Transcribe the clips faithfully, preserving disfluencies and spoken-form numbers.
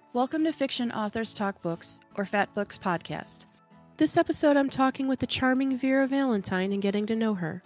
Welcome to Fiction Authors Talk Books, or Fat Books Podcast. This episode I'm talking with the charming Vera Valentine and getting to know her.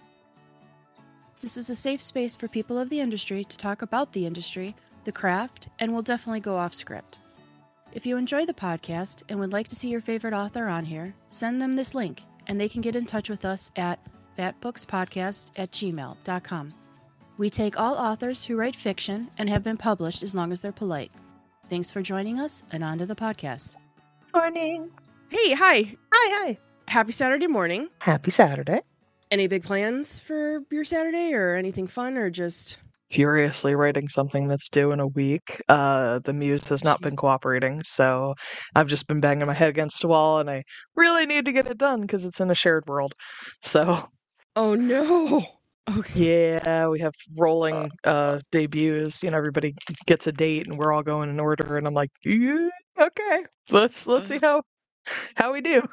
This is a safe space for people of the industry to talk about the industry, the craft, and we'll definitely go off script. If you enjoy the podcast and would like to see your favorite author on here, send them this link, and they can get in touch with us at fatbookspodcast at gmail dot com. We take all authors who write fiction and have been published as long as they're polite. Thanks for joining us, and on to the podcast. Morning. Hey, hi. Hi, hi. Happy Saturday morning. Happy Saturday. Any big plans for your Saturday or anything fun or just... Furiously writing something that's due in a week. Uh, the muse has not Jeez. been cooperating, so I've just been banging my head against a wall, and I really need to get it done because it's in a shared world. So... Oh, no. Okay. Yeah, we have rolling uh, debuts. You know, everybody gets a date, and we're all going in order. And I'm like, yeah, okay, let's let's see how how we do.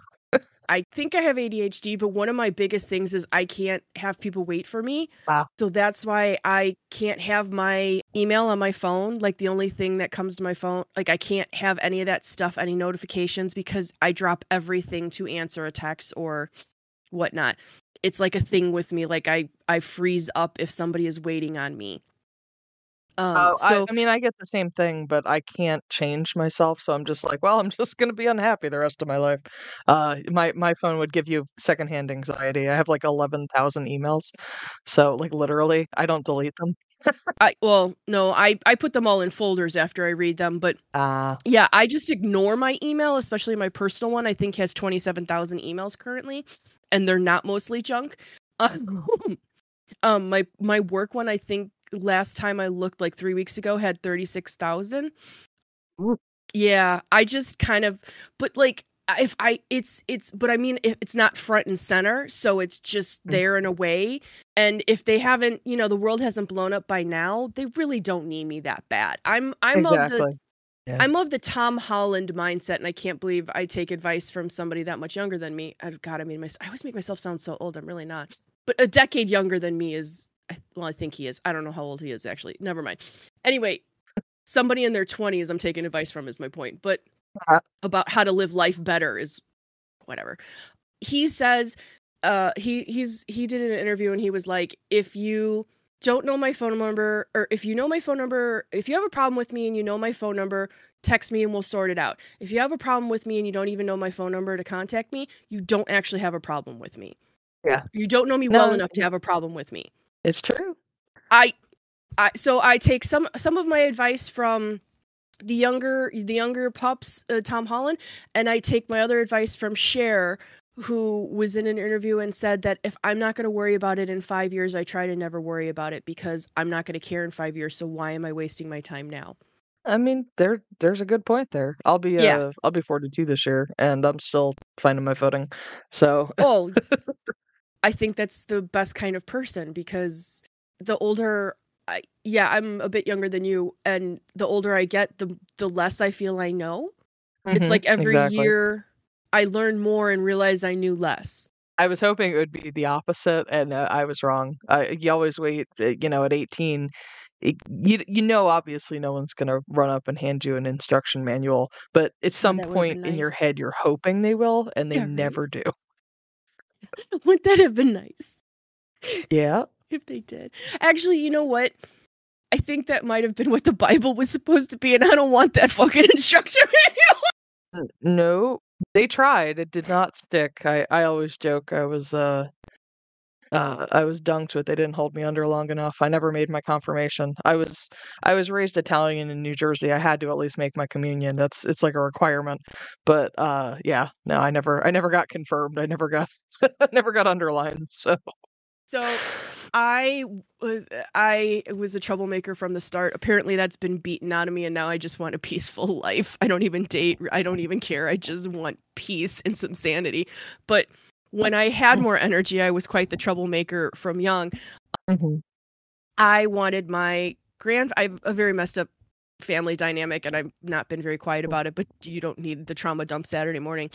I think I have A D H D, but one of my biggest things is I can't have people wait for me. Wow. So that's why I can't have my email on my phone. Like the only thing that comes to my phone, like I can't have any of that stuff, any notifications, because I drop everything to answer a text or whatnot. It's like a thing with me. Like I, I freeze up if somebody is waiting on me. Um, Oh, so I, I mean, I get the same thing, but I can't change myself, so I'm just like, well, I'm just gonna be unhappy the rest of my life. Uh, my my phone would give you secondhand anxiety. I have like eleven thousand emails, so like literally, I don't delete them. I, well, no, I, I put them all in folders after I read them, but Uh, yeah, I just ignore my email, especially my personal one. I think has twenty-seven thousand emails currently, and they're not mostly junk. Um, um, my my work one, I think last time I looked like three weeks ago had thirty-six thousand. Ooh. Yeah, I just kind of, but like if I, it's it's, but I mean, if it's not front and center, so it's just Mm. there in a way. And if they haven't, you know, the world hasn't blown up by now, they really don't need me that bad. I'm I'm of the exactly. Yeah. I'm of the Tom Holland mindset, and I can't believe I take advice from somebody that much younger than me. I, God, I mean, my, I always make myself sound so old. I'm really not. But a decade younger than me is, I- well, I think he is. I don't know how old he is, actually. Never mind. Anyway, somebody in their twenties I'm taking advice from is my point. But Uh, about how to live life better is whatever. He says, uh, he he's he did an interview, and he was like, if you don't know my phone number, or if you know my phone number, if you have a problem with me and you know my phone number, text me and we'll sort it out. If you have a problem with me and you don't even know my phone number to contact me, you don't actually have a problem with me. Yeah. You don't know me well No, enough to have a problem with me. it's true. I, I so I take some some of my advice from the younger the younger pups, uh, Tom Holland, and I take my other advice from Cher, who was in an interview and said that if I'm not going to worry about it in five years, I try to never worry about it because I'm not going to care in five years. So why am I wasting my time now? I mean, there there's a good point there. I'll be Yeah. uh I'll be forty-two this year, and I'm still finding my footing. So Oh, I think that's the best kind of person, because the older I, yeah, I'm a bit younger than you, and the older I get, the the less I feel I know. It's Mhm, like every exactly. year I learn more and realize I knew less. I was hoping it would be the opposite, and uh, I was wrong. Uh, you always wait, uh, you know, at eighteen, it, you you know, obviously no one's gonna run up and hand you an instruction manual, but at some that would have point been in your nice. head, you're hoping they will, and they Yeah, right. never do. Wouldn't that have been nice Yeah. if they did? Actually, you know what? I think that might have been what the Bible was supposed to be, and I don't want that fucking instruction manual. N- No, they tried. It did not stick. I I always joke I was uh uh I was dunked with they didn't hold me under long enough. I never made my confirmation. I was I was raised Italian in New Jersey. I had to at least make my communion. That's it's like a requirement. But uh yeah, no, I never I never got confirmed. I never got never got underlined. So So I was I was a troublemaker from the start. Apparently that's been beaten out of me, and now I just want a peaceful life. I don't even date. I don't even care. I just want peace and some sanity. But when I had more energy, I was quite the troublemaker from young. Mhm. I wanted my grand I have a very messed up family dynamic, and I've not been very quiet about it, but you don't need the trauma dump Saturday morning.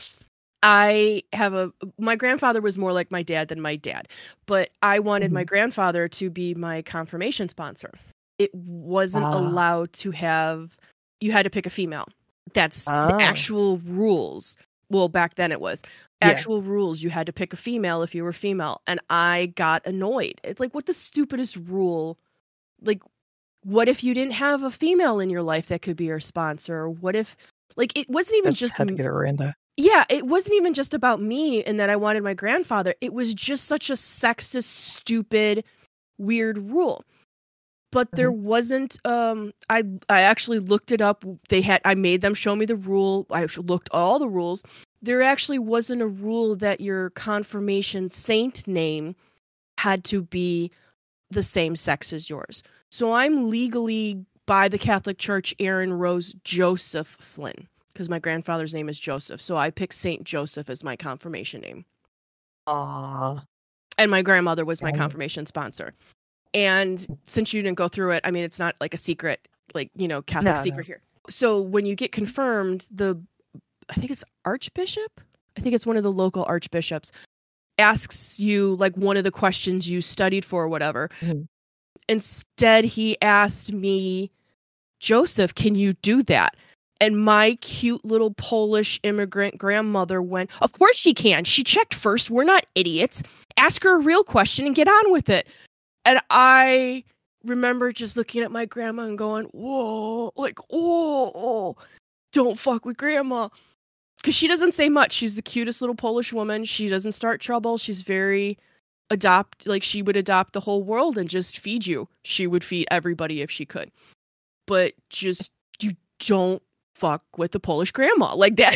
I have a my grandfather was more like my dad than my dad, but I wanted my Mhm. grandfather to be my confirmation sponsor. It wasn't Ah. allowed to have you had to pick a female. That's Ah. the actual rules. Well, back then it was. Yeah. Actual rules. You had to pick a female if you were female. And I got annoyed. It's like, what the stupidest rule? Like, what if you didn't have a female in your life that could be your sponsor? Or what if, like, it wasn't even I just just... had to get a Randa. Yeah, it wasn't even just about me and that I wanted my grandfather. It was just such a sexist, stupid, weird rule. But there Mhm. wasn't, um, I I actually looked it up. They had, I made them show me the rule. I looked all the rules. There actually wasn't a rule that your confirmation saint name had to be the same sex as yours. So I'm legally, by the Catholic Church, Aaron Rose Joseph Flynn, because my grandfather's name is Joseph. So I picked Saint Joseph as my confirmation name. Aw. And my grandmother was my Yeah. confirmation sponsor. And since you didn't go through it, I mean, it's not like a secret, like, you know, Catholic No, secret no. here. So when you get confirmed, the, I think it's Archbishop? I think it's one of the local archbishops, asks you like one of the questions you studied for or whatever. Mhm. Instead, he asked me, Joseph, can you do that? And my cute little Polish immigrant grandmother went, of course she can. She checked first. We're not idiots. Ask her a real question and get on with it. And I remember just looking at my grandma and going, whoa, like, oh, don't fuck with grandma. Because she doesn't say much. She's the cutest little Polish woman. She doesn't start trouble. She's very adopt, like she would adopt the whole world and just feed you. She would feed everybody if she could. But just, you don't fuck with the Polish grandma like that.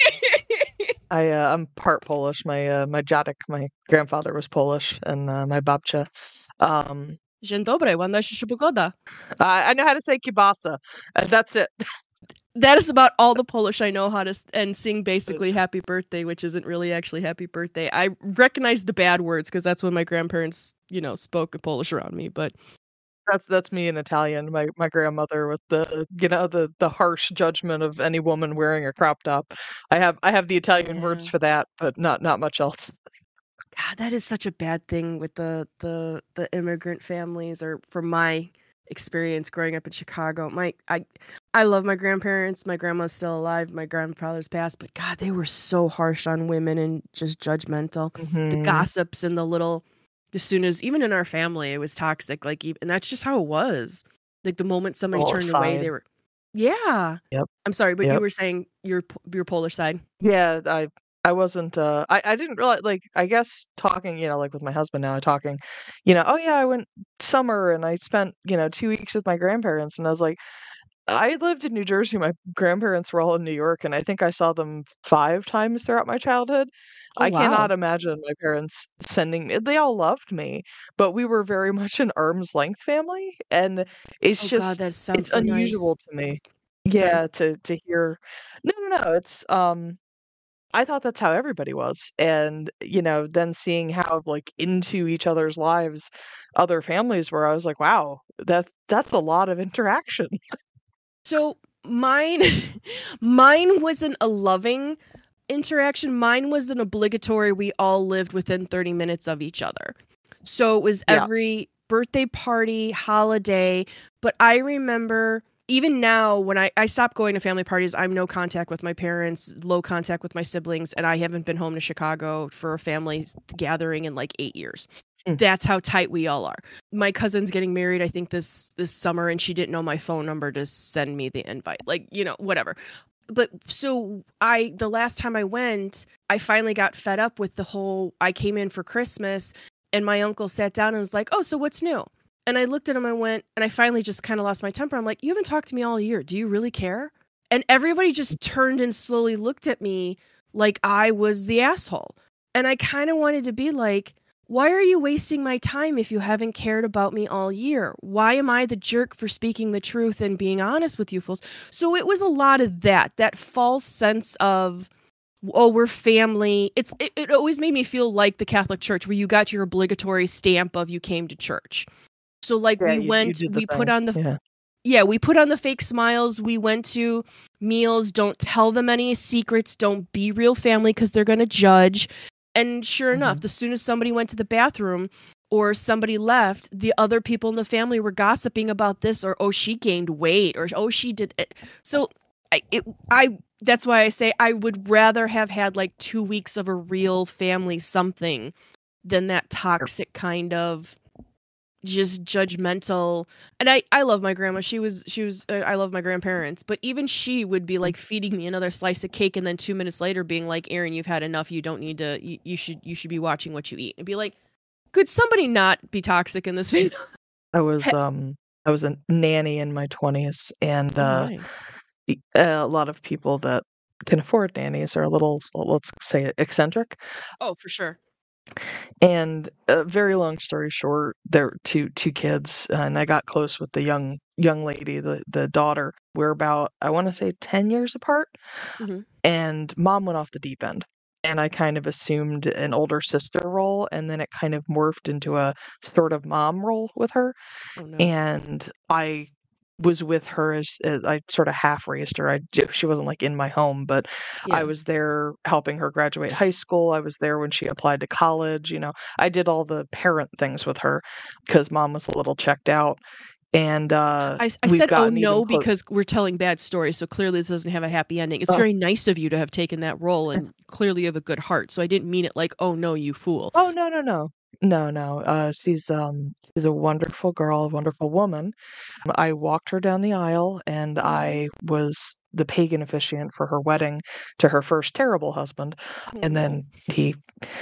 I uh, I'm part Polish. My uh, my dziadek, my grandfather was Polish, and uh, my babcia. Um, Dzień dobry, ładna się pogoda. I, I know how to say kibasa. Uh, that's it. That is about all the Polish I know how to, and sing basically happy birthday, which isn't really actually happy birthday. I recognize the bad words because that's when my grandparents, you know, spoke Polish around me, but That's that's me in Italian. My my grandmother with the you know the the harsh judgment of any woman wearing a crop top. I have I have the Italian Yeah. words for that, but not not much else. God, that is such a bad thing with the the the immigrant families, or from my experience growing up in Chicago. My I I love my grandparents. My grandma's still alive. My grandfather's passed, but God, they were so harsh on women and just judgmental. The Mhm. gossips and the little, as soon as, even in our family, it was toxic. Like, even, and that's just how it was. Like the moment somebody All turned away, they sides. were, yeah. Yep. I'm sorry, but you Yep. were saying your your Polish side. Yeah, I I wasn't uh I, I didn't realize, like, I guess talking, you know, like with my husband now, talking, you know, oh yeah, I went summer and I spent, you know, two weeks with my grandparents, and I was like, I lived in New Jersey. My grandparents were all in New York, and I think I saw them five times throughout my childhood. Oh I cannot wow. imagine my parents sending me. They all loved me, but we were very much an arm's length family, and it's Oh God, just that sounds it's so nice. unusual to me. Sorry. Yeah, to to hear. No, no, no. It's um. I thought that's how everybody was, and you know, then seeing how like into each other's lives other families were, I was like, wow, that that's a lot of interaction. So mine, mine wasn't a loving interaction. Mine was an obligatory. We all lived within thirty minutes of each other. So it was Yeah. every birthday party, holiday. But I remember even now when I, I stopped going to family parties, I'm no contact with my parents, low contact with my siblings, and I haven't been home to Chicago for a family gathering in like eight years. Mm. That's how tight we all are. My cousin's getting married, I think this this summer, and she didn't know my phone number to send me the invite. Like, you know, whatever. But so I, the last time I went, I finally got fed up with the whole, I came in for Christmas and my uncle sat down and was like, oh, so what's new? And I looked at him and went, and I finally just kind of lost my temper. I'm like, you haven't talked to me all year. Do you really care? And everybody just turned and slowly looked at me like I was the asshole. And I kind of wanted to be like, why are you wasting my time if you haven't cared about me all year? Why am I the jerk for speaking the truth and being honest with you fools? So it was a lot of that, that false sense of, oh, we're family. It's it, it always made me feel like the Catholic Church, where you got your obligatory stamp of you came to church. So like Yeah, we you- you went, did the we put thing. on the Yeah. yeah, we put on the fake smiles. We went to meals. Don't tell them any secrets. Don't be real family because they're going to judge. And sure enough, Mhm. as soon as somebody went to the bathroom, or somebody left, the other people in the family were gossiping about this, or oh, she gained weight, or oh, she did it. So I, it, I that's why I say I would rather have had like two weeks of a real family something than that toxic kind of just judgmental. And I, I love my grandma. She was, she was, uh, I love my grandparents, but even she would be like feeding me another slice of cake. And then two minutes later being like, Erin, you've had enough. You don't need to, you, you should, you should be watching what you eat. And be like, could somebody not be toxic in this video? I was, um, I was a nanny in my twenties, and uh, Oh, a lot of people that can afford nannies are a little, let's say, eccentric. oh, for sure. And a very long story short, there were two two kids, and I got close with the young young lady, the the daughter. We're about, I want to say, ten years apart, Mm-hmm. and mom went off the deep end. And I kind of assumed an older sister role, and then it kind of morphed into a sort of mom role with her. Oh no. And I was with her as, as I sort of half raised her. I j- she wasn't like in my home, but Yeah. I was there helping her graduate high school. I was there when she applied to college. You know, I did all the parent things with her because mom was a little checked out. And uh, I, I we've said, oh gotten even no, clo- because we're telling bad stories. So clearly this doesn't have a happy ending. It's Oh. very nice of you to have taken that role, and clearly you have a good heart. So I didn't mean it like, oh no, you fool. Oh, no, no, no. No, no. Uh, she's um she's a wonderful girl, a wonderful woman. I walked her down the aisle, and Oh. I was the pagan officiant for her wedding to her first terrible husband. Oh, And no. then he,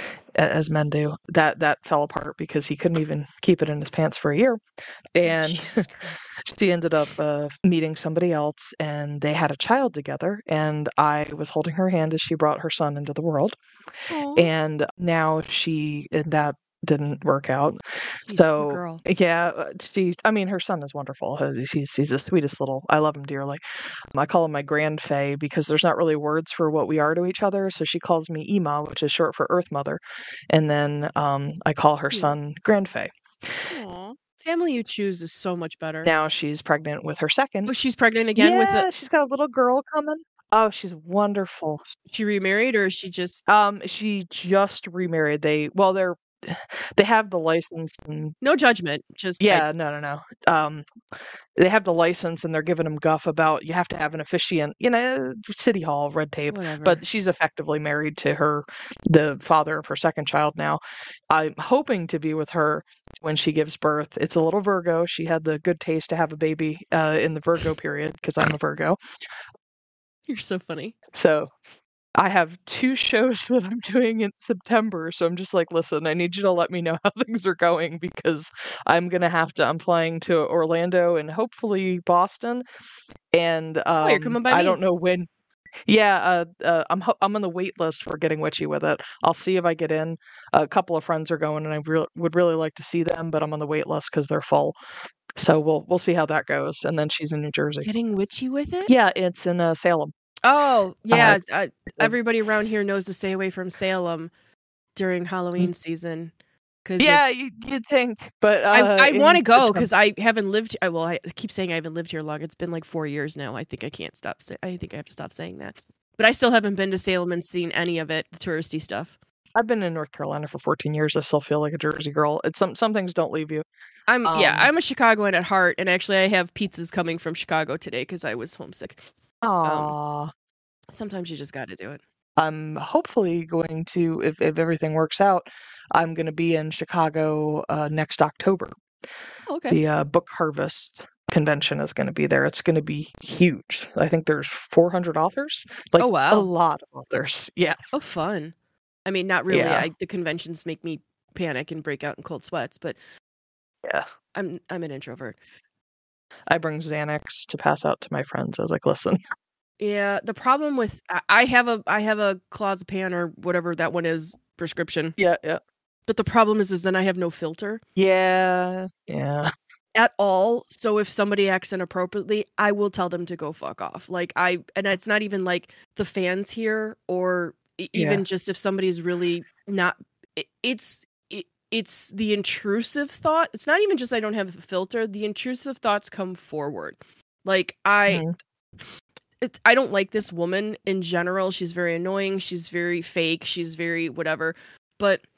a- as men do, that that fell apart because he couldn't even keep it in his pants for a year. And Jesus Christ. she ended up uh, meeting somebody else, and they had a child together. And I was holding her hand as she brought her son into the world. Aw. And now she, and that didn't work out. Jeez, poor So girl. yeah, uh, she, I mean, her son is wonderful. Uh, He's he's the sweetest little. I love him dearly. Um, I call him my grand fae because there's not really words for what we are to each other. So she calls me Ema, which is short for Earth Mother, and then um, I call her Cute. son Grand Fae. Aw. Family you choose is so much better. Now she's pregnant with her second. Oh, she's pregnant again with Yeah, it. she's got a little girl coming. Oh, she's wonderful. She remarried, or is she just Um, she just remarried. They, well, they're they have the license, and no judgment? Just I- yeah, no, no, no. Um, they have the license, and they're giving them guff about you have to have an officiant, you know, city hall red tape. whatever. But she's effectively married to her, the father of her second child now. I'm hoping to be with her when she gives birth. It's a little Virgo. She had the good taste to have a baby uh, in the Virgo period because I'm a Virgo. You're so funny. So I have two shows that I'm doing in September, so I'm just like, listen, I need you to let me know how things are going because I'm gonna have to. I'm flying to Orlando and hopefully Boston, and um, Oh, you're coming by I me. don't know when. Yeah, uh, uh, I'm ho- I'm on the wait list for Getting Witchy with It. I'll see if I get in. A couple of friends are going, and I re- would really like to see them, but I'm on the wait list because they're full. So we'll we'll see how that goes. And then she's in New Jersey. Getting witchy with it? Yeah, it's in uh, Salem. Oh, yeah. Uh, uh, everybody around here knows to stay away from Salem during Halloween season. Cause Yeah, you, you'd think, but uh, I, I want to in go September- because I haven't lived. I, well, I keep saying I haven't lived here long. It's been like four years now. I think I can't stop. Say, I think I have to stop saying that. But I still haven't been to Salem and seen any of it, the touristy stuff. I've been in North Carolina for fourteen years. I still feel like a Jersey girl. It's some some things don't leave you. I'm yeah, Um, I'm a Chicagoan at heart, and actually, I have pizzas coming from Chicago today because I was homesick. Aw. Sometimes you just got to do it. I'm hopefully going to, if, if everything works out, I'm going to be in Chicago uh, next October. Oh, okay. The uh, Book Harvest convention is going to be there. It's going to be huge. I think there's four hundred authors. Like Oh, wow. a lot of authors. Yeah. Oh, fun. I mean, not really. Yeah. I, the conventions make me panic and break out in cold sweats, but Yeah. I'm I'm an introvert. I bring Xanax to pass out to my friends. I was like, listen. Yeah, the problem with I- I have a I have a clozapam or whatever that one is prescription, Yeah, yeah. but the problem is is then I have no filter Yeah. Yeah. at all. So if somebody acts inappropriately, I will tell them to go fuck off. Like I and it's not even like the fans here or e- even Yeah. just if somebody's really not. It, it's it, it's the intrusive thought. It's not even just I don't have a filter. The intrusive thoughts come forward. Like I. Mhm. It, I don't like this woman in general. She's very annoying. She's very fake. She's very whatever. But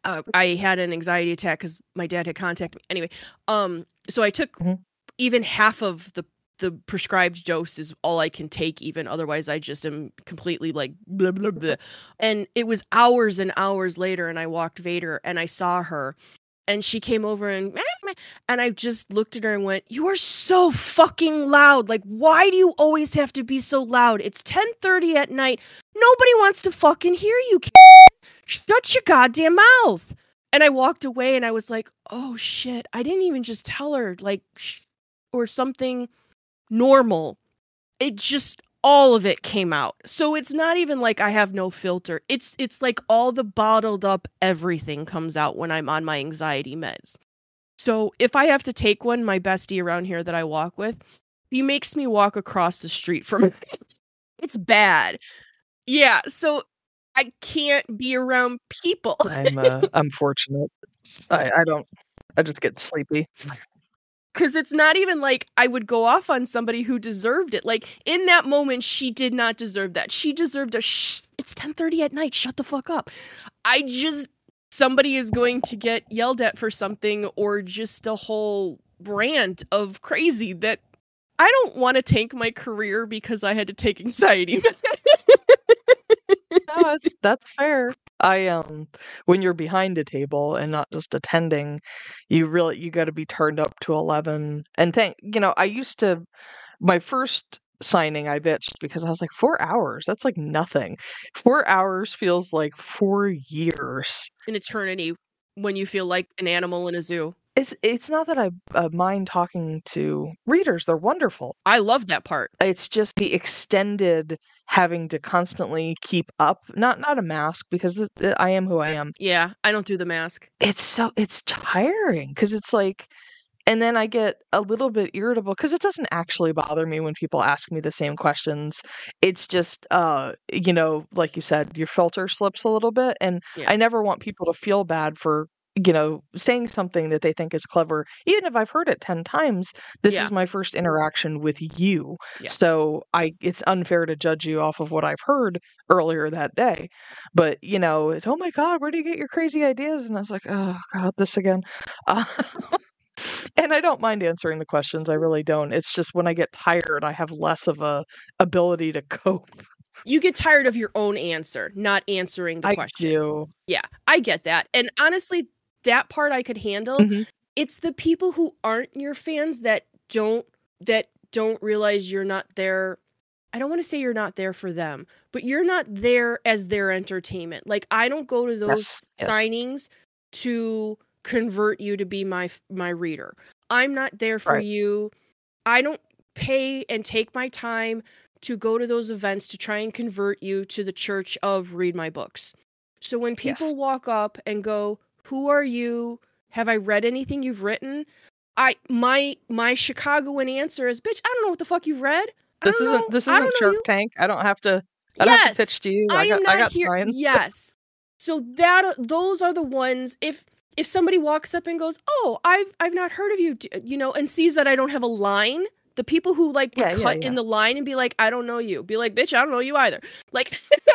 uh, I had an anxiety attack because my dad had contacted me. Anyway, um, so I took mm-hmm. even half of the the prescribed dose is all I can take even. Otherwise, I just am completely like blah, blah, blah. And it was hours and hours later, and I walked Vader, and I saw her. And she came over and and I just looked at her and went, "You are so fucking loud. Like, why do you always have to be so loud? It's ten thirty at night. Nobody wants to fucking hear you. Shut your goddamn mouth." And I walked away and I was like, "Oh shit. I didn't even just tell her like sh- or something normal. It just all of it came out." So it's not even like I have no filter. It's it's like all the bottled up everything comes out when I'm on my anxiety meds. So if I have to take one, my bestie around here that I walk with, he makes me walk across the street from it. It's bad. Yeah, so I can't be around people. I'm uh, I'm fortunate. I, I don't I just get sleepy. Because it's not even like I would go off on somebody who deserved it. Like, in that moment, she did not deserve that. She deserved a shh. It's ten thirty at night. Shut the fuck up. I just, somebody is going to get yelled at for something or just a whole rant of crazy that I don't want to tank my career because I had to take anxiety. No, that's, that's fair. I um when you're behind a table and not just attending, you really you got to be turned up to eleven. And thank you know, I used to my first signing I bitched because I was like four hours. That's like nothing. four hours feels like four years. An eternity when you feel like an animal in a zoo. It's it's not that I uh, mind talking to readers. They're wonderful. I love that part. It's just the extended having to constantly keep up. Not not a mask because th- I am who I am. Yeah, I don't do the mask. It's so it's tiring because it's like, and then I get a little bit irritable because it doesn't actually bother me when people ask me the same questions. It's just, uh, you know, like you said, your filter slips a little bit, and yeah. I never want people to feel bad for, you know, saying something that they think is clever, even if I've heard it ten times. This yeah. is my first interaction with you. Yeah. So I, it's unfair to judge you off of what I've heard earlier that day. But, you know, it's, oh my God, where do you get your crazy ideas? And I was like, oh God, this again. Uh, and I don't mind answering the questions. I really don't. It's just when I get tired, I have less of a ability to cope. You get tired of your own answer, not answering the I question. I do. Yeah, I get that. And honestly, that part I could handle. Mm-hmm. It's the people who aren't your fans that don't that don't realize you're not there. I don't want to say you're not there for them, but you're not there as their entertainment. Like, I don't go to those yes, signings yes. to convert you to be my my reader. I'm not there for right. you. I don't pay and take my time to go to those events to try and convert you to the church of read my books. So when people yes. walk up and go, "Who are you? Have I read anything you've written?" I my my Chicagoan answer is, "Bitch, I don't know what the fuck you've read." I this isn't know. this isn't Shark you. Tank. I don't have to I yes, don't have to pitch to you. I, I got am not I got here. signs. Yes. So that those are the ones if if somebody walks up and goes, "Oh, I've I've not heard of you," you know, and sees that I don't have a line, the people who like would yeah, cut yeah, yeah. in the line and be like, "I don't know you," be like, "Bitch, I don't know you either." Like,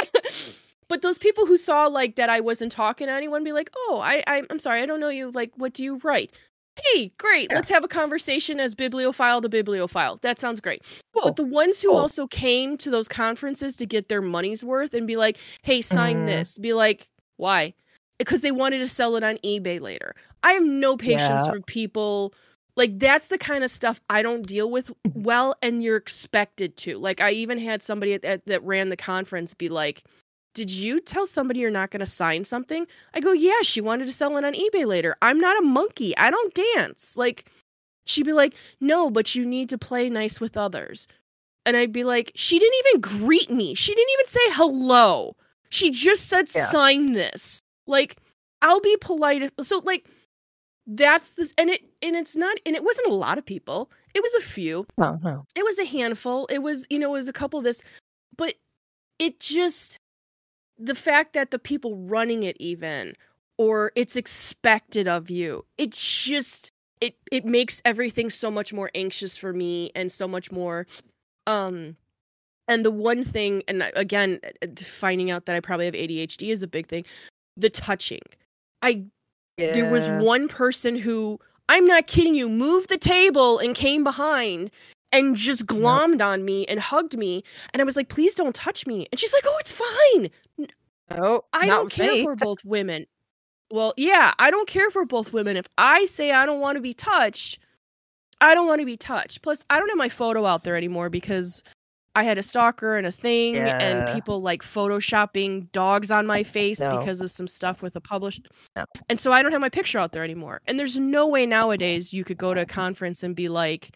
but those people who saw like that I wasn't talking to anyone, be like, "Oh, I, I I'm sorry, I don't know you. Like, what do you write?" Hey, great. Yeah. Let's have a conversation as bibliophile to bibliophile. That sounds great. Cool. But the ones who cool. also came to those conferences to get their money's worth and be like, "Hey, sign mm. this," be like, "Why?" Because they wanted to sell it on eBay later. I have no patience yeah. for people. Like, that's the kind of stuff I don't deal with well, and you're expected to. Like, I even had somebody at, at, that ran the conference be like, "Did you tell somebody you're not going to sign something?" I go, "Yeah, she wanted to sell it on eBay later. I'm not a monkey. I don't dance." Like, she'd be like, "No, but you need to play nice with others." And I'd be like, she didn't even greet me. She didn't even say hello. She just said, yeah. sign this. Like, I'll be polite. So, like, that's this, and it, and it's not, and it wasn't a lot of people. It was a few. No, no. It was a handful. It was, you know, it was a couple of this, but it just, the fact that the people running it even, or it's expected of you, it just, it, it makes everything so much more anxious for me and so much more, um, and the one thing, and again, finding out that I probably have A D H D is a big thing. The touching. I Yeah. there was one person who, I'm not kidding you, moved the table and came behind and just glommed nope. on me and hugged me. And I was like, please don't touch me. And she's like, oh, it's fine. No, I don't care me. for both women. Well, yeah, I don't care for both women. If I say I don't want to be touched, I don't want to be touched. Plus, I don't have my photo out there anymore because I had a stalker and a thing yeah. and people like photoshopping dogs on my face no. because of some stuff with a published. No. And so I don't have my picture out there anymore. And there's no way nowadays you could go to a conference and be like,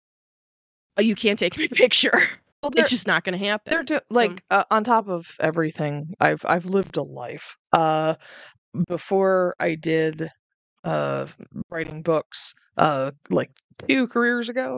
oh, you can't take my picture. Well, it's just not going to happen. They're do- like so, uh, on top of everything, I've I've lived a life. Uh, before I did uh, writing books, uh, like two careers ago,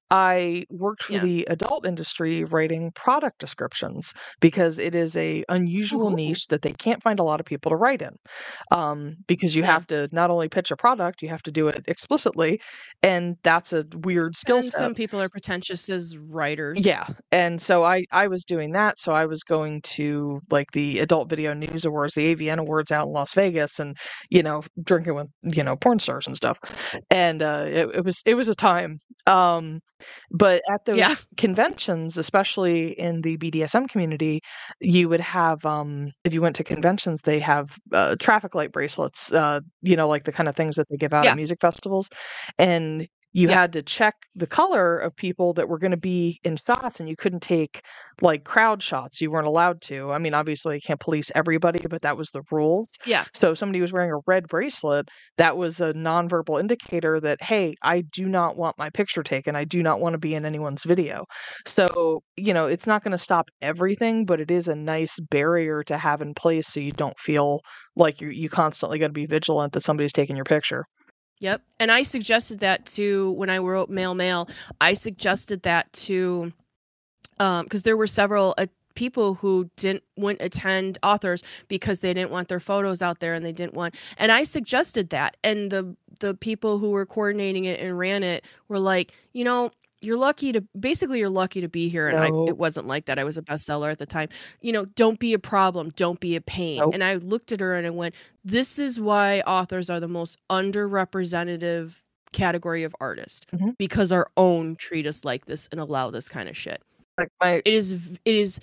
I worked for yeah. the adult industry writing product descriptions because it is a unusual Ooh. niche that they can't find a lot of people to write in. Um, because you yeah. have to not only pitch a product, you have to do it explicitly, and that's a weird skill and set. Some people are pretentious as writers. Yeah, and so I I was doing that. So I was going to like the Adult Video News Awards, the A V N Awards out in Las Vegas, and you know drinking with you know porn stars and stuff. And uh, it, it was it was a time. Um, but at those yeah. conventions, especially in the B D S M community, you would have, um, if you went to conventions, they have uh, traffic light bracelets, uh, you know, like the kind of things that they give out yeah. at music festivals. And you yeah. had to check the color of people that were going to be in shots, and you couldn't take like crowd shots. You weren't allowed to. I mean, obviously, you can't police everybody, but that was the rules. Yeah. So if somebody was wearing a red bracelet, that was a nonverbal indicator that, hey, I do not want my picture taken. I do not want to be in anyone's video. So, you know, it's not going to stop everything, but it is a nice barrier to have in place so you don't feel like you you constantly got to be vigilant that somebody's taking your picture. Yep. And I suggested that to, when I wrote Mail Mail, I suggested that to, um, because there were several uh, people who didn't, wouldn't attend authors because they didn't want their photos out there and they didn't want, and I suggested that. And the, the people who were coordinating it and ran it were like, you know, you're lucky to, basically you're lucky to be here. And no. I, it wasn't like that. I was a bestseller at the time. You know, don't be a problem. Don't be a pain. Nope. And I looked at her and I went, this is why authors are the most underrepresented category of artist, mm-hmm. because our own treat us like this and allow this kind of shit. Like my- it is, it is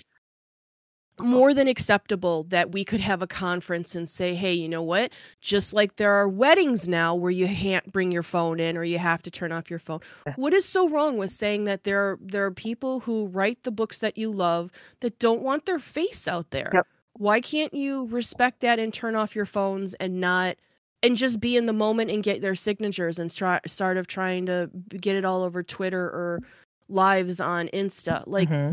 more than acceptable that we could have a conference and say, hey, you know what? Just like there are weddings now where you can't bring your phone in or you have to turn off your phone. Yeah. What is so wrong with saying that there are, there are people who write the books that you love that don't want their face out there? Yep. Why can't you respect that and turn off your phones and not, and just be in the moment and get their signatures and try, start of trying to get it all over Twitter or lives on Insta? Like, mm-hmm.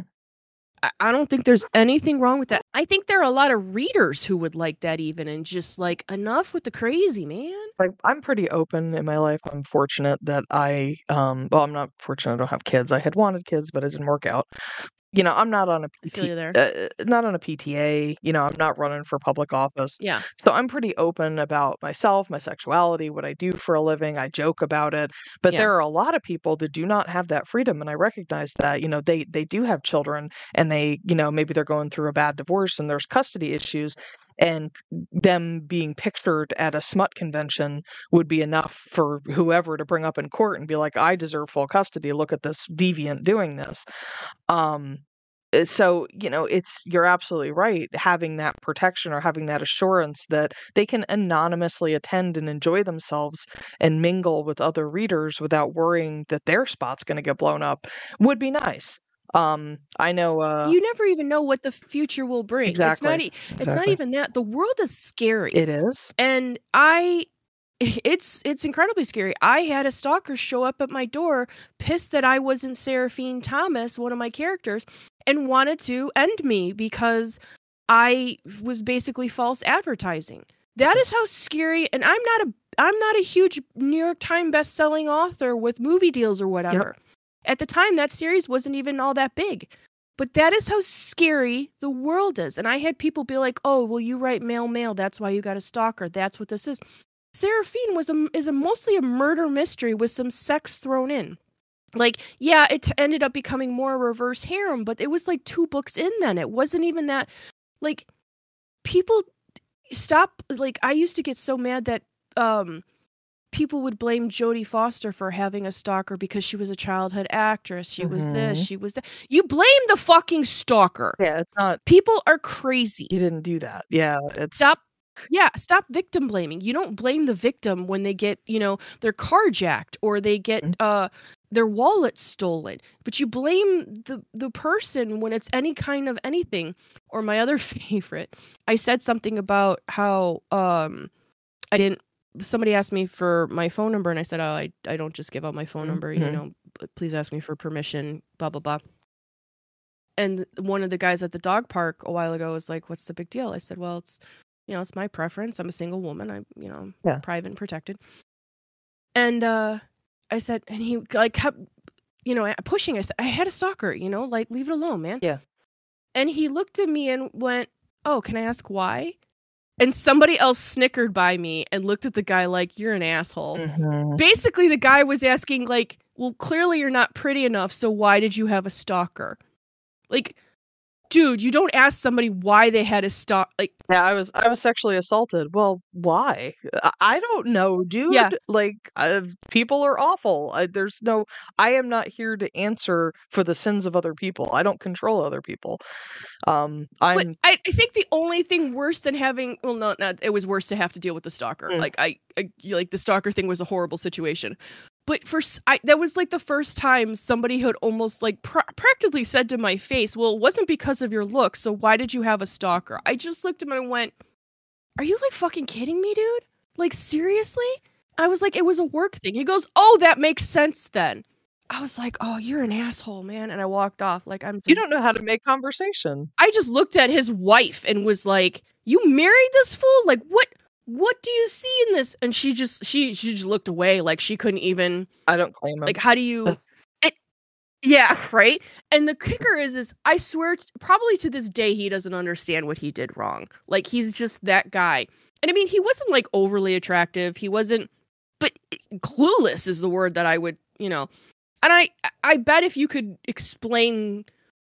I don't think there's anything wrong with that. I think there are a lot of readers who would like that even, and just like, enough with the crazy, man. Like, I'm pretty open in my life. I'm fortunate that I, um, well, I'm not fortunate I don't have kids. I had wanted kids, but it didn't work out. You know, I'm not on a P T A, uh, not on a P T A, you know, I'm not running for public office. Yeah. So I'm pretty open about myself, my sexuality, what I do for a living. I joke about it, but yeah. there are a lot of people that do not have that freedom. And I recognize that, you know, they, they do have children and they, you know, maybe they're going through a bad divorce and there's custody issues. And them being pictured at a smut convention would be enough for whoever to bring up in court and be like, I deserve full custody. Look at this deviant doing this. Um, so, you know, it's, you're absolutely right. Having that protection or having that assurance that they can anonymously attend and enjoy themselves and mingle with other readers without worrying that their spot's going to get blown up would be nice. Um, I know, uh, you never even know what the future will bring. Exactly. It's not, e- exactly. it's not even that. The world is scary. It is. And I, it's, it's incredibly scary. I had a stalker show up at my door, pissed that I wasn't Seraphine Thomas, one of my characters, and wanted to end me because I was basically false advertising. That is how scary. And I'm not a, I'm not a huge New York Times best-selling author with movie deals or whatever. Yep. At the time, that series wasn't even all that big. But that is how scary the world is. And I had people be like, oh, well, you write Mail Mail. That's why you got a stalker. That's what this is. Seraphine was a, is a mostly a murder mystery with some sex thrown in. Like, yeah, it t- ended up becoming more reverse harem, but it was like two books in then. It wasn't even that, like, people, stop. Like, I used to get so mad that um people would blame Jodie Foster for having a stalker because she was a childhood actress. She was this, Mhm. she was that. You blame the fucking stalker. Yeah, it's not. People are crazy. You didn't do that. Yeah, it's Stop. Yeah, stop victim blaming. You don't blame the victim when they get, you know, their car jacked or they get Mhm. uh their wallet stolen. But you blame the the person when it's any kind of anything. Or my other favorite, I said something about how um I didn't somebody asked me for my phone number and I said, "Oh, I I don't just give out my phone number, you Mhm. know, p- please ask me for permission, blah blah blah." And one of the guys at the dog park a while ago was like, "What's the big deal?" I said, "Well, it's, you know, it's my preference. I'm a single woman. I'm, you know, Yeah. private and protected." And uh I said, and he like kept, you know, pushing. I said, "I had a stalker, you know, like leave it alone, man." Yeah. And he looked at me and went, "Oh, can I ask why?" And somebody else snickered by me and looked at the guy like, "You're an asshole." Mhm. Basically, the guy was asking like, "Well, clearly you're not pretty enough, so why did you have a stalker?" Like, dude, you don't ask somebody why they had a stalk. Like, Yeah, I was I was sexually assaulted. Well, why? I, I don't know, yeah, dude. Like, uh, people are awful. I, there's no. I am not here to answer for the sins of other people. I don't control other people. Um, but I'm. I, I think the only thing worse than having, well, not, not, it was worse to have to deal with the stalker. Mm. Like, I, I like the stalker thing was a horrible situation. But for, s- I, that was like the first time somebody had almost like pr- practically said to my face, "Well, it wasn't because of your looks, so why did you have a stalker?" I just looked at him and went, "Are you like fucking kidding me, dude? Like, seriously?" I was like, "It was a work thing." He goes, "Oh, that makes sense then." I was like, "Oh, you're an asshole, man." And I walked off. Like, I'm You just, don't know how to make conversation. I just looked at his wife and was like, "You married this fool? Like, what, what do you see in this?" And she just, she, she just looked away. Like, she couldn't even, I don't claim like, him. how do you, it, yeah, right. And the kicker is, is I swear, t- probably to this day, he doesn't understand what he did wrong. Like, he's just that guy. And I mean, he wasn't like overly attractive. He wasn't, but clueless is the word that I would, you know. And I, I bet if you could explain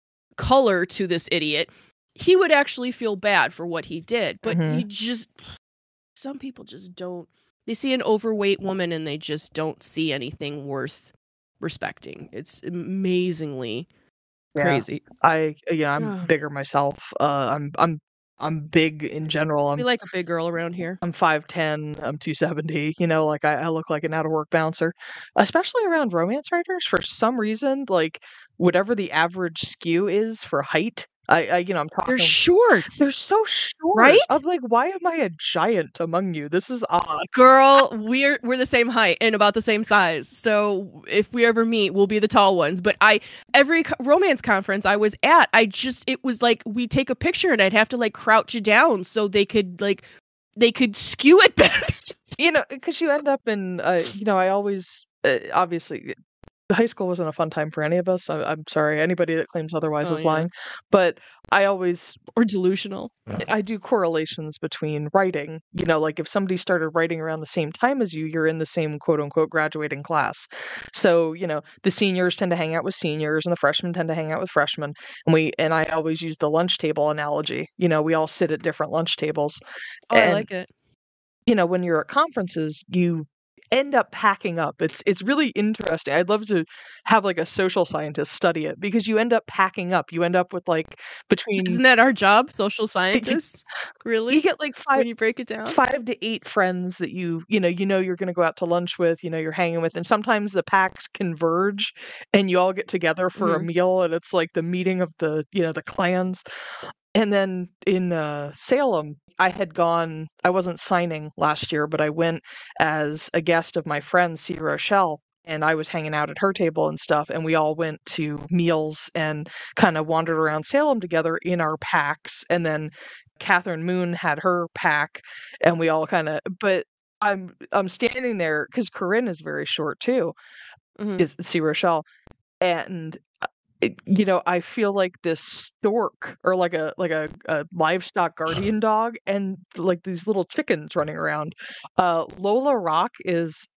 color to this idiot, he would actually feel bad for what he did. But Mhm. he just, some people just don't. They see an overweight woman and they just don't see anything worth respecting. It's amazingly Yeah. crazy. I yeah, I'm Ugh. bigger myself. Uh, I'm I'm I'm big in general. We I'm like a big girl around here. I'm five ten, I'm two seventy, you know, like I, I look like an out of work bouncer. Especially around romance writers, for some reason, like whatever the average skew is for height, I, I you know, I'm They're talking short, they're so short. right? I'm like, why am I a giant among you? This is odd. Girl, we're we're the same height and about the same size. So if we ever meet, we'll be the tall ones. But I every co- romance conference I was at, I just it was like we take a picture and I'd have to like crouch it down so they could like they could skew it better. You know, because you end up in, uh, you know, I always, uh, obviously, high school wasn't a fun time for any of us. I, I'm sorry, anybody that claims otherwise Oh is yeah, lying. But I always or delusional. I do correlations between writing. You know, like if somebody started writing around the same time as you, you're in the same quote unquote graduating class. So, you know, the seniors tend to hang out with seniors and the freshmen tend to hang out with freshmen. And we and I always use the lunch table analogy. You know, we all sit at different lunch tables. Oh, I And like it. you know, when you're at conferences, you end up packing up. It's it's really interesting. I'd love to have like a social scientist study it because you end up packing up. You end up with like between Isn't that our job, social you, scientists? you Really? get like five When you break it down? five to eight friends that you you know you know you're going to go out to lunch with, you know you're hanging with, and sometimes the packs converge and you all get together for a Mhm. meal and it's like the meeting of the you know the clans. And then in uh, Salem, I had gone, I wasn't signing last year, but I went as a guest of my friend, C. Rochelle, and I was hanging out at her table and stuff. And we all went to meals and kind of wandered around Salem together in our packs. And then Catherine Moon had her pack, and we all kind of, but I'm I'm standing there because Corinne is very short too, Mhm. is C. Rochelle, and it, you know, I feel like this stork or like a like a, a livestock guardian dog, and like these little chickens running around. Uh, Lola Rock is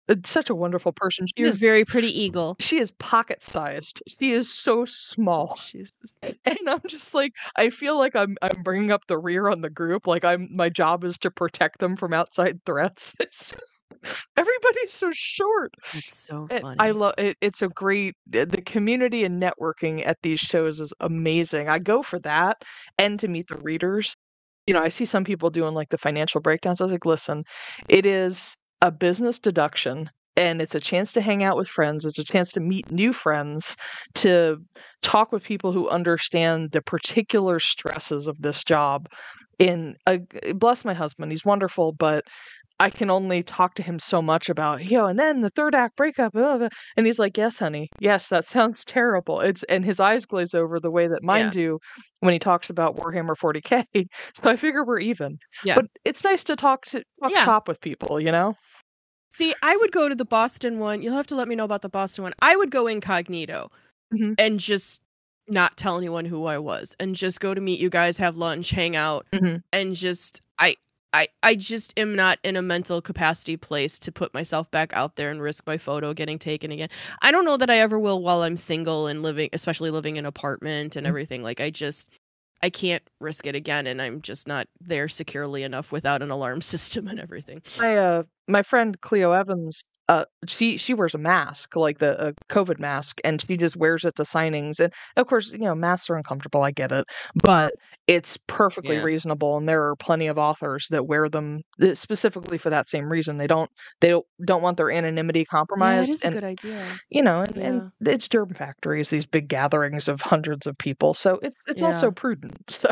it's such a wonderful person. She You're is very pretty eagle. she is pocket-sized. She is so small. Jesus. And I'm just like, I feel like I'm I'm bringing up the rear on the group. Like I'm my job is to protect them from outside threats. It's just everybody's so short. That's so It, I funny. love it. It's a great the the community and networking at these shows is amazing. I go for that and to meet the readers. You know, I see some people doing like the financial breakdowns. I was like, listen, it is a business deduction and it's a chance to hang out with friends. It's a chance to meet new friends, to talk with people who understand the particular stresses of this job. In a, bless my husband, he's wonderful, but I can only talk to him so much about, you know, and then the third act breakup, blah, blah. And he's like, yes, honey, yes, that sounds terrible. It's and his eyes glaze over the way that mine Yeah. do when he talks about Warhammer forty K. So I figure we're even. Yeah. But it's nice to talk to talk Yeah. shop with people, you know? See, I would go to the Boston one. You'll have to let me know about the Boston one. I would go incognito Mhm. and just not tell anyone who I was and just go to meet you guys, have lunch, hang out, Mhm. and just I I I just am not in a mental capacity place to put myself back out there and risk my photo getting taken again. I don't know that I ever will while I'm single and living, especially living in an apartment and Mhm. everything. Like I just I can't risk it again, and I'm just not there securely enough without an alarm system and everything. My uh my friend Cleo Evans, uh she she wears a mask, like the a COVID mask, and she just wears it to signings. And of course, you know, masks are uncomfortable, I get it, but it's perfectly Yeah. reasonable and there are plenty of authors that wear them uh, specifically for that same reason. They don't they don't, don't want their anonymity Yeah, that compromised is a and good idea. you know, and, and Yeah. it's Durham Factories, these big gatherings of hundreds of people. So it's it's also Yeah. prudent. So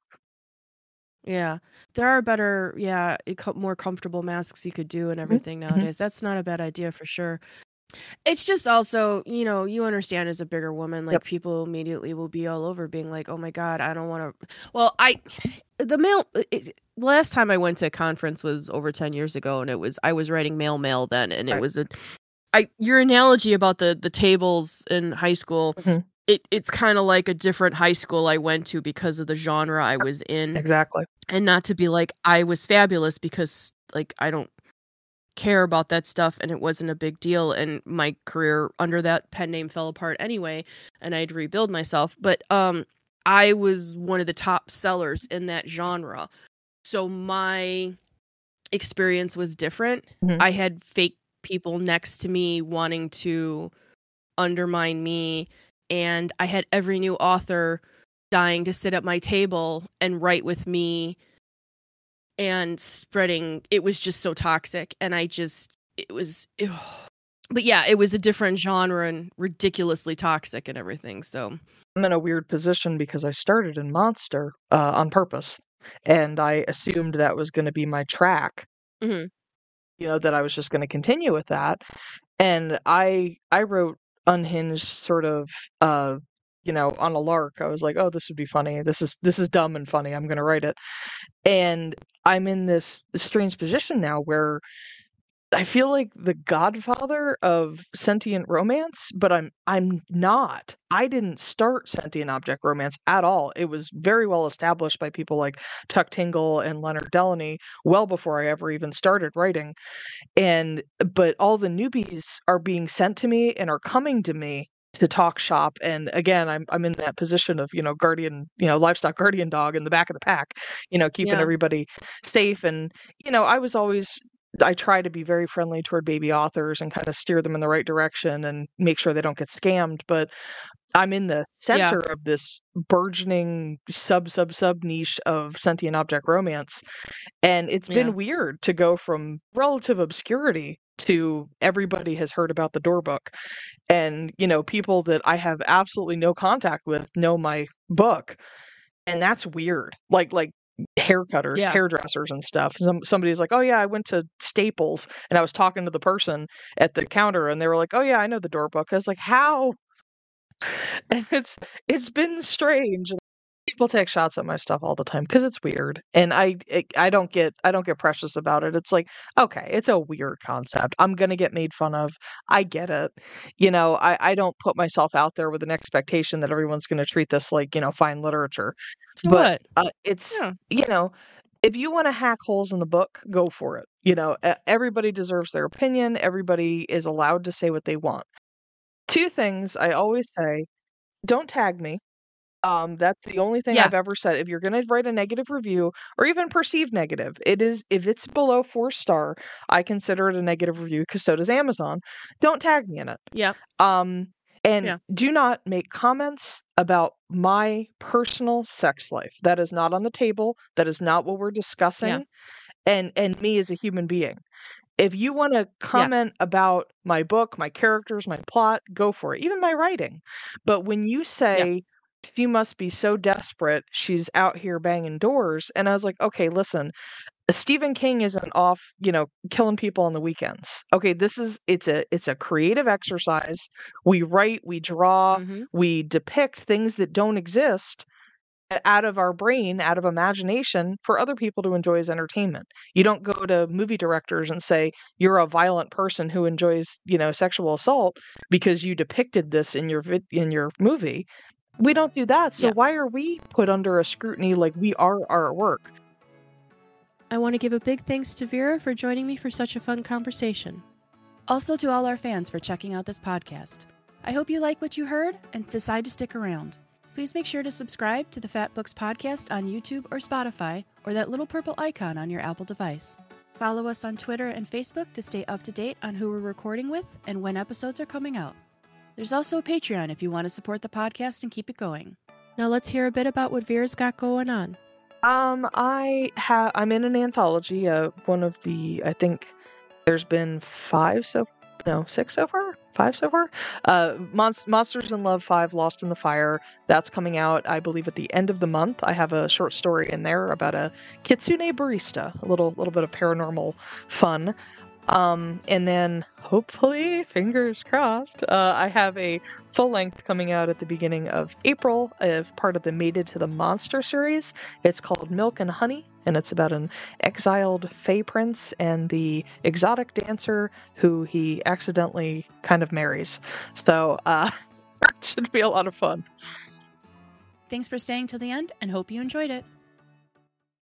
Yeah. There are better, yeah, it co- more comfortable masks you could do and Mhm, everything mhm. nowadays. That's not a bad idea for sure. It's just also, you know, you understand as a bigger woman, like Yep. people immediately will be all over being like, oh my God, I don't want to. Well, I, the mail, it, last time I went to a conference was over ten years ago, and it was, I was writing mail mail then, and it Right. was a, I, your analogy about the, the tables in high school, Mhm. it, it's kind of like a different high school I went to because of the genre I was in. Exactly. And not to be like, I was fabulous because, like, I don't care about that stuff and it wasn't a big deal. And my career under that pen name fell apart anyway, and I had to rebuild myself. But um, I was one of the top sellers in that genre. So my experience was different. Mhm. I had fake people next to me wanting to undermine me, and I had every new author dying to sit at my table and write with me and spreading. It was just so toxic, and I just it was ew. But yeah, it was a different genre and ridiculously toxic and everything. So I'm in a weird position because I started in Monster uh, on purpose, and I assumed that was going to be my track. mhm. You know, that I was just going to continue with that, and I I wrote Unhinged sort of uh you know on a lark. I was like, oh, this would be funny. This is this is dumb and funny. I'm going to write it, and I'm in this strange position now where I feel like the godfather of sentient romance, but I'm I'm not. I didn't start sentient object romance at all. It was very well established by people like Tuck Tingle and Leonard Delany well before I ever even started writing. And but all the newbies are being sent to me and are coming to me to talk shop. And again, I'm I'm in that position of, you know, guardian, you know, livestock guardian dog in the back of the pack, you know, keeping Yeah. everybody safe. And, you know, I was always I try to be very friendly toward baby authors and kind of steer them in the right direction and make sure they don't get scammed. But I'm in the Yeah. center of this burgeoning sub sub sub niche of sentient object romance. And it's Yeah. been weird to go from relative obscurity to everybody has heard about the Door Book. And, you know, people that I have absolutely no contact with know my book. And that's weird. Like like haircutters, Yeah. hairdressers and stuff. Some somebody's like, "Oh yeah, I went to Staples and I was talking to the person at the counter and they were like, "Oh yeah, I know the Door Book." I was like, "How?" And it's it's been strange. People take shots at my stuff all the time because it's weird, and I it, I don't get I don't get precious about it. It's like, okay, it's a weird concept. I'm gonna get made fun of. I get it. You know, I I don't put myself out there with an expectation that everyone's gonna treat this like, you know, fine literature. So But what? uh, it's Yeah. you know, if you want to hack holes in the book, go for it. You know, e- everybody deserves their opinion. Everybody is allowed to say what they want. Two things I always say: don't tag me. Um, that's the only thing Yeah. I've ever said. If you're going to write a negative review or even perceived negative, it is, if it's below four star, I consider it a negative review, because so does Amazon. Don't tag me in it. Yep. Um, and Yeah. do not make comments about my personal sex life. That is not on the table. That is not what we're discussing. Yeah. And and me as a human being. If you want to Yeah. comment about my book, my characters, my plot, go for it. Even my writing. But when you say she must be so desperate, she's out here banging doors, and I was like, okay, listen, Stephen King isn't off, you know, killing people on the weekends. Okay, this is it's a it's a creative exercise. We write, we draw, Mm-hmm. we depict things that don't exist out of our brain, out of imagination, for other people to enjoy as entertainment. You don't go to movie directors and say you're a violent person who enjoys, you know, sexual assault because you depicted this in your vid- in your movie. We don't do that. So Yeah. why are we put under a scrutiny like we are our work? I want to give a big thanks to Vera for joining me for such a fun conversation. Also to all our fans for checking out this podcast. I hope you like what you heard and decide to stick around. Please make sure to subscribe to the Fat Books Podcast on YouTube or Spotify, or that little purple icon on your Apple device. Follow us on Twitter and Facebook to stay up to date on who we're recording with and when episodes are coming out. There's also a Patreon if you want to support the podcast and keep it going. Now let's hear a bit about what Vera's got going on. Um, I have I'm in an anthology. Uh, one of the I think there's been five so no six so far. Five so far. Uh, Mon- Monsters in Love five, Lost in the Fire. That's coming out, I believe, at the end of the month. I have a short story in there about a kitsune barista, a little little bit of paranormal fun. Um, and then hopefully, fingers crossed, uh, I have a full length coming out at the beginning of April as part of the Mated to the Monster series. It's called Milk and Honey, and it's about an exiled Fey prince and the exotic dancer who he accidentally kind of marries. So, uh, it should be a lot of fun. Thanks for staying till the end and hope you enjoyed it.